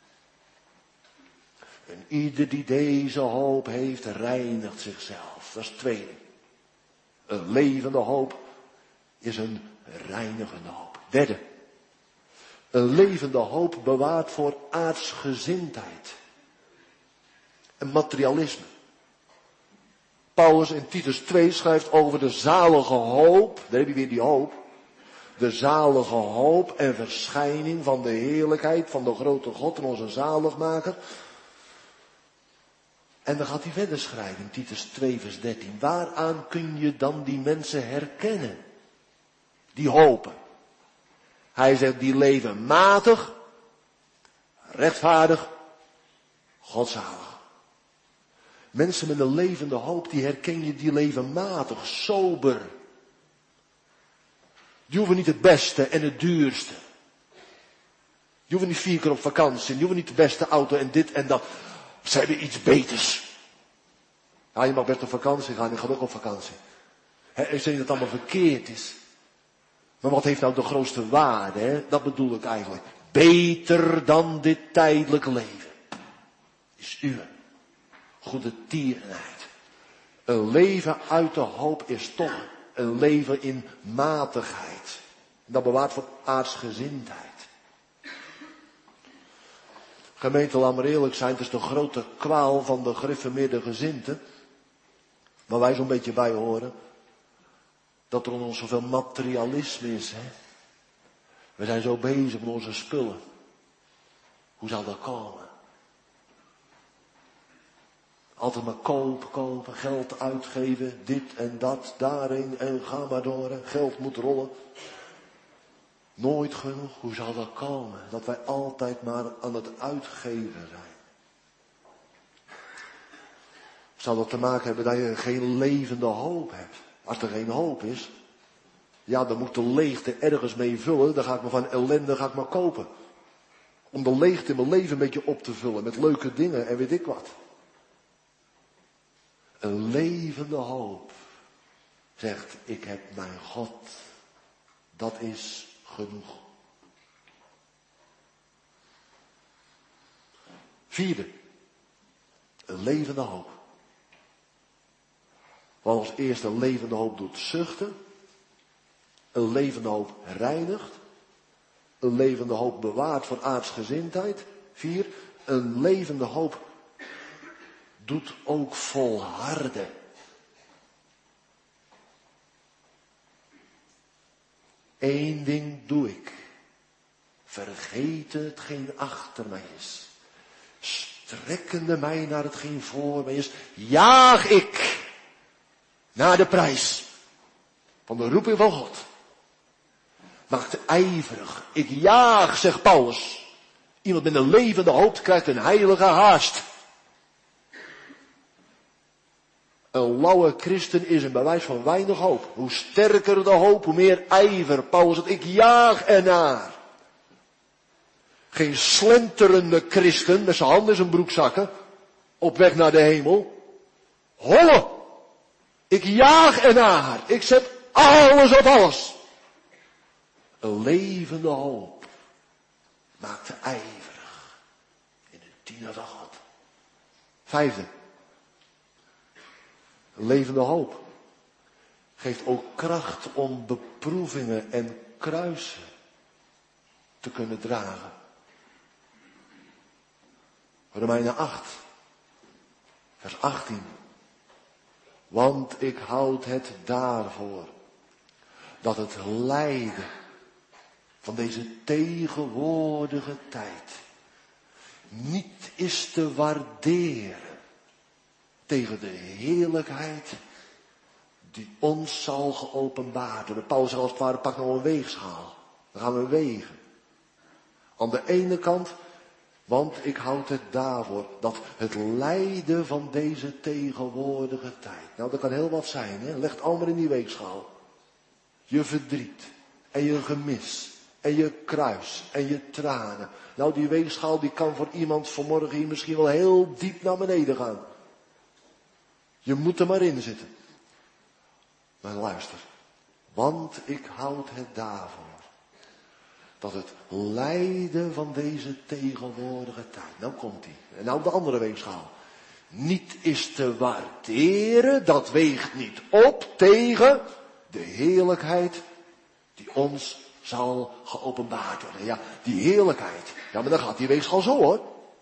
En ieder die deze hoop heeft, reinigt zichzelf. Dat is het tweede. Een levende hoop is een reinigende hoop. Derde. Een levende hoop bewaart voor aardsgezindheid en materialisme. Paulus in Titus 2 schrijft over de zalige hoop, daar heb je weer die hoop, de zalige hoop en verschijning van de heerlijkheid van de grote God en onze zaligmaker. En dan gaat hij verder schrijven in Titus 2 vers 13. Waaraan kun je dan die mensen herkennen? Die hopen. Hij zegt, die leven matig, rechtvaardig, godzalig. Mensen met een levende hoop, die herken je, die leven matig, sober. Die hoeven niet het beste en het duurste. Die hoeven niet 4 keer op vakantie. Die hoeven niet de beste auto en dit en dat. Ze hebben iets beters. Ja, je mag best op vakantie gaan. Ik ga ook op vakantie. Ik zeg niet dat het allemaal verkeerd is. Maar wat heeft nou de grootste waarde? Hè? Dat bedoel ik eigenlijk. Beter dan dit tijdelijk leven. Is uw goede tierenheid. Een leven uit de hoop is toch een leven in matigheid. En dat bewaart voor aardsgezindheid. Gemeente, laat maar eerlijk zijn, het is de grote kwaal van de gereformeerde gezinten, waar wij zo'n beetje bij horen, dat er in ons zoveel materialisme is. Hè? We zijn zo bezig met onze spullen. Hoe zal dat komen? Altijd maar kopen, geld uitgeven, dit en dat, daarin en ga maar door. Hè? Geld moet rollen. Nooit genoeg, hoe zal dat komen? Dat wij altijd maar aan het uitgeven zijn. Zal dat te maken hebben dat je geen levende hoop hebt? Als er geen hoop is, ja, dan moet de leegte ergens mee vullen. Dan ga ik maar van ellende maar kopen. Om de leegte in mijn leven een beetje op te vullen met leuke dingen en weet ik wat. Een levende hoop zegt, ik heb mijn God. Dat is genoeg. 4. Een levende hoop. Wat als eerste een levende hoop doet zuchten. Een levende hoop reinigt. Een levende hoop bewaart voor aardsgezindheid. 4. Een levende hoop doet ook volharden. Eén ding doe ik. Vergeten hetgeen achter mij is. Strekkende mij naar hetgeen voor mij is. Jaag ik naar de prijs van de roeping van God. Maakt ijverig. Ik jaag, zegt Paulus. Iemand met een levende hoop krijgt een heilige haast. Een lauwe christen is een bewijs van weinig hoop. Hoe sterker de hoop, hoe meer ijver. Paulus zegt, ik jaag ernaar. Geen slenterende christen met zijn handen in zijn broekzakken. Op weg naar de hemel. Holle. Ik jaag ernaar. Ik zet alles op alles. Een levende hoop maakt ijverig in de dienst van God. 5. Een levende hoop geeft ook kracht om beproevingen en kruisen te kunnen dragen. Romeinen 8, vers 18. Want ik houd het daarvoor dat het lijden van deze tegenwoordige tijd niet is te waarderen tegen de heerlijkheid die ons zal geopenbaard worden. Paulus zegt als het ware, pak nou een weegschaal. Dan gaan we wegen. Aan de ene kant, want ik houd het daarvoor, dat het lijden van deze tegenwoordige tijd. Nou, dat kan heel wat zijn, hè. Leg het allemaal in die weegschaal. Je verdriet en je gemis en je kruis en je tranen. Nou, die weegschaal die kan voor iemand vanmorgen hier misschien wel heel diep naar beneden gaan. Je moet er maar in zitten. Maar luister. Want ik houd het daarvoor. Dat het lijden van deze tegenwoordige tijd. Nou komt die. En nou de andere weegschaal. Niet is te waarderen. Dat weegt niet op tegen de heerlijkheid die ons zal geopenbaard worden. Ja, die heerlijkheid. Ja, maar dan gaat die weegschaal zo hoor.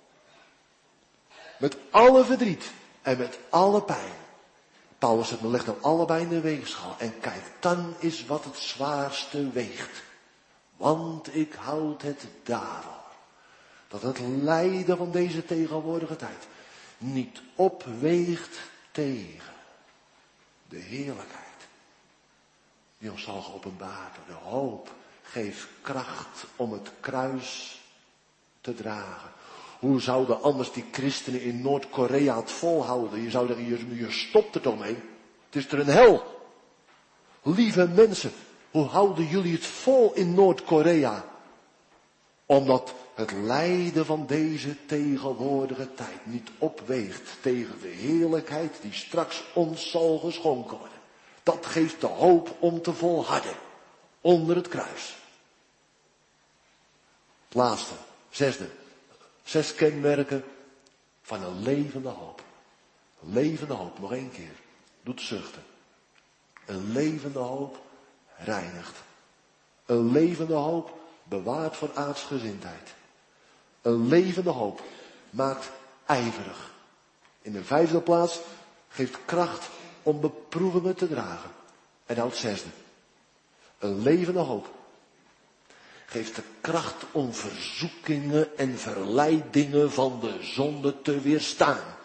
Met alle verdriet. En met alle pijn. Paulus zegt, legt dan allebei in de weegschaal. En kijk, dan is wat het zwaarste weegt. Want ik houd het daarvoor. Dat het lijden van deze tegenwoordige tijd niet opweegt tegen de heerlijkheid die ons zal geopenbaard worden. De hoop geeft kracht om het kruis te dragen. Hoe zouden anders die christenen in Noord-Korea het volhouden? Je zou zeggen, je stopt er toch mee. Het is er een hel. Lieve mensen, hoe houden jullie het vol in Noord-Korea? Omdat het lijden van deze tegenwoordige tijd niet opweegt tegen de heerlijkheid die straks ons zal geschonken worden. Dat geeft de hoop om te volharden onder het kruis. Het laatste, zesde. 6 kenmerken van een levende hoop. Een levende hoop, nog 1 keer. Doet zuchten. Een levende hoop reinigt. Een levende hoop bewaart voor aardsgezindheid. Een levende hoop maakt ijverig. In de 5e plaats geeft kracht om beproevingen te dragen. En dan het 6e. Een levende hoop geeft de kracht om verzoekingen en verleidingen van de zonde te weerstaan.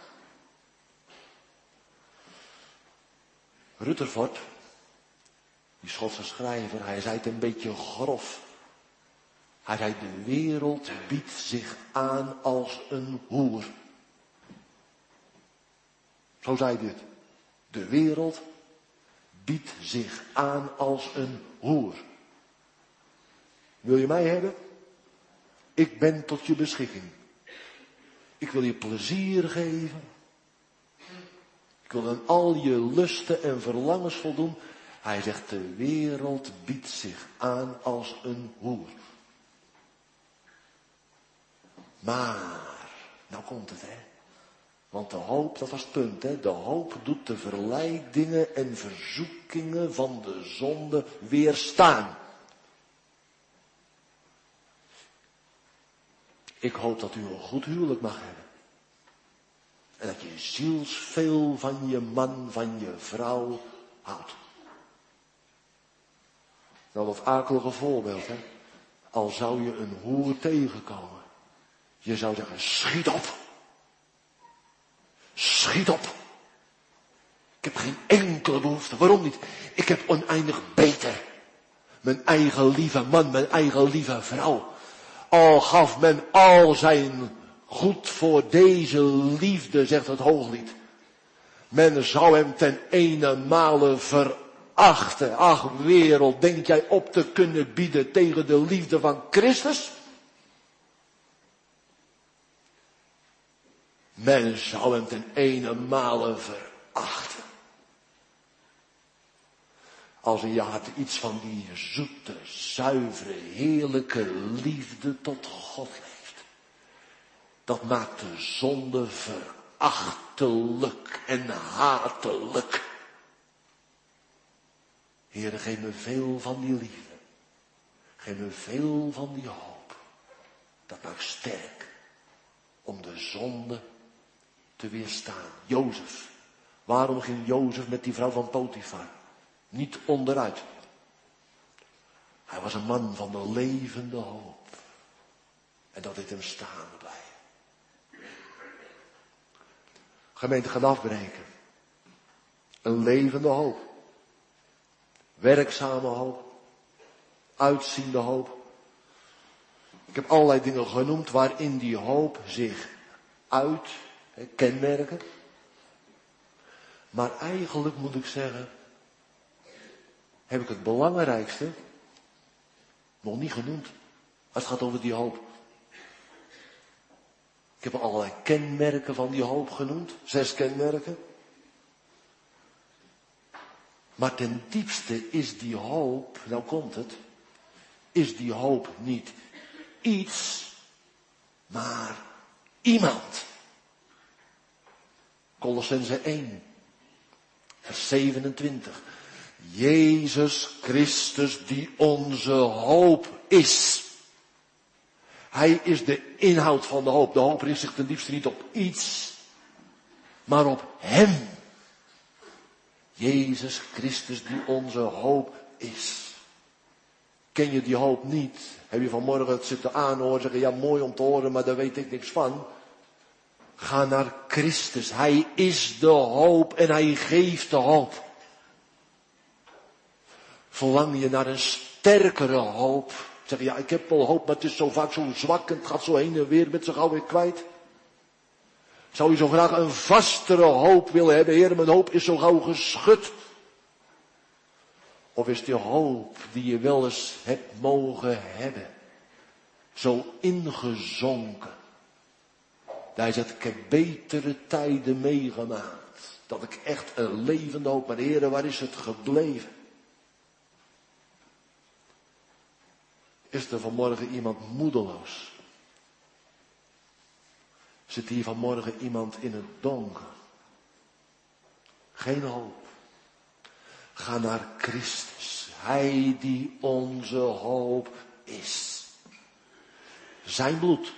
Rutherford, die Schotse schrijver, hij zei het een beetje grof. Hij zei, de wereld biedt zich aan als een hoer. Zo zei hij het. De wereld biedt zich aan als een hoer. Wil je mij hebben? Ik ben tot je beschikking. Ik wil je plezier geven. Ik wil aan al je lusten en verlangens voldoen. Hij zegt, de wereld biedt zich aan als een hoer. Maar, nou komt het, hè. Want de hoop, dat was het punt, hè. De hoop doet de verleidingen en verzoekingen van de zonde weerstaan. Ik hoop dat u een goed huwelijk mag hebben. En dat je zielsveel van je man, van je vrouw houdt. Nou, dat akelige voorbeeld, hè. Al zou je een hoer tegenkomen. Je zou zeggen, schiet op. Schiet op. Ik heb geen enkele behoefte. Waarom niet? Ik heb oneindig beter. Mijn eigen lieve man, mijn eigen lieve vrouw. Al gaf men al zijn goed voor deze liefde, zegt het Hooglied. Men zou hem ten ene verachten. Ach wereld, denk jij op te kunnen bieden tegen de liefde van Christus? Men zou hem ten ene verachten. Als in je hart iets van die zoete, zuivere, heerlijke liefde tot God leeft. Dat maakt de zonde verachtelijk en hatelijk. Heere, geef me veel van die liefde. Geef me veel van die hoop. Dat maakt sterk om de zonde te weerstaan. Jozef. Waarom ging Jozef met die vrouw van Potifar niet onderuit? Hij was een man van de levende hoop. En dat deed hem staan blijven. Gemeente gaat afbreken. Een levende hoop. Werkzame hoop. Uitziende hoop. Ik heb allerlei dingen genoemd waarin die hoop zich uit, kenmerken. Maar eigenlijk moet ik zeggen, heb ik het belangrijkste nog niet genoemd. Als het gaat over die hoop. Ik heb allerlei kenmerken van die hoop genoemd. 6 kenmerken. Maar ten diepste is die hoop, nou komt het, is die hoop niet iets, maar iemand. Kolossenzen 1, vers 27. Jezus Christus die onze hoop is. Hij is de inhoud van de hoop. De hoop richt zich ten diepste niet op iets, maar op Hem. Jezus Christus die onze hoop is. Ken je die hoop niet? Heb je vanmorgen het zitten aanhoren, zeggen, ja mooi om te horen, maar daar weet ik niks van. Ga naar Christus. Hij is de hoop en hij geeft de hoop. Verlang je naar een sterkere hoop? Zeg je, ja, ik heb wel hoop, maar het is zo vaak zo zwak en het gaat zo heen en weer, met zich gauw weer kwijt. Zou je zo graag een vastere hoop willen hebben? Heer, mijn hoop is zo gauw geschud. Of is die hoop die je wel eens hebt mogen hebben, zo ingezonken? Dat je zegt, ik heb betere tijden meegemaakt. Dat ik echt een levende hoop, maar Heer, waar is het gebleven? Is er vanmorgen iemand moedeloos? Zit hier vanmorgen iemand in het donker? Geen hoop. Ga naar Christus. Hij die onze hoop is. Zijn bloed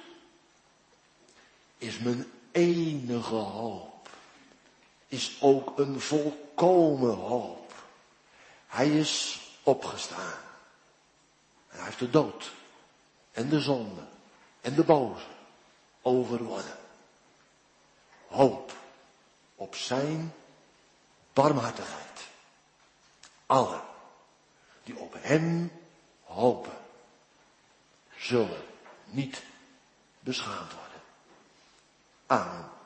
is mijn enige hoop. Is ook een volkomen hoop. Hij is opgestaan. En hij heeft de dood en de zonde en de boze overwonnen. Hoop op zijn barmhartigheid. Allen die op hem hopen, zullen niet beschaamd worden. Amen.